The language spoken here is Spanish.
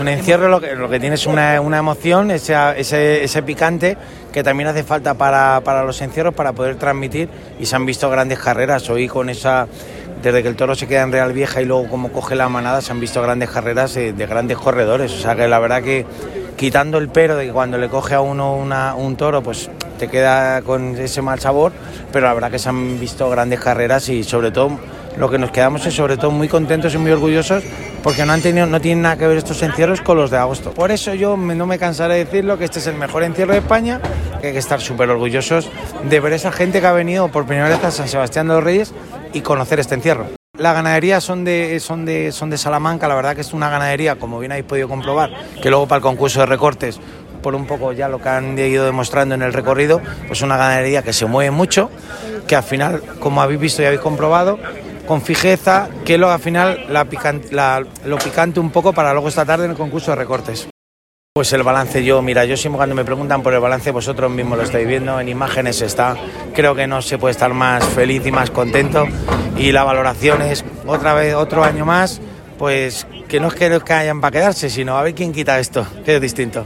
Un encierro lo que tiene es una emoción, ese picante que también hace falta para los encierros para poder transmitir, y se han visto grandes carreras hoy con esa, desde que el toro se queda en Real Vieja y luego como coge la manada, se han visto grandes carreras de grandes corredores, o sea que la verdad que quitando el pero de que cuando le coge a uno un toro pues te queda con ese mal sabor, pero la verdad que se han visto grandes carreras y sobre todo lo que nos quedamos es sobre todo muy contentos y muy orgullosos porque no tienen nada que ver estos encierros con los de agosto. Por eso yo no me cansaré de decirlo, que este es el mejor encierro de España, que hay que estar súper orgullosos de ver esa gente que ha venido por primera vez a San Sebastián de los Reyes y conocer este encierro. La ganadería son de Salamanca, la verdad que es una ganadería, como bien habéis podido comprobar, que luego para el concurso de recortes, por un poco ya lo que han ido demostrando en el recorrido, pues una ganadería que se mueve mucho, que al final, como habéis visto y habéis comprobado, con fijeza, que al final lo picante un poco para luego esta tarde en el concurso de recortes. Pues el balance, yo siempre cuando me preguntan por el balance, vosotros mismos lo estáis viendo, en imágenes está, creo que no se puede estar más feliz y más contento, y la valoración es otra vez, otro año más, pues que no es que hayan para quedarse, sino a ver quién quita esto, que es distinto.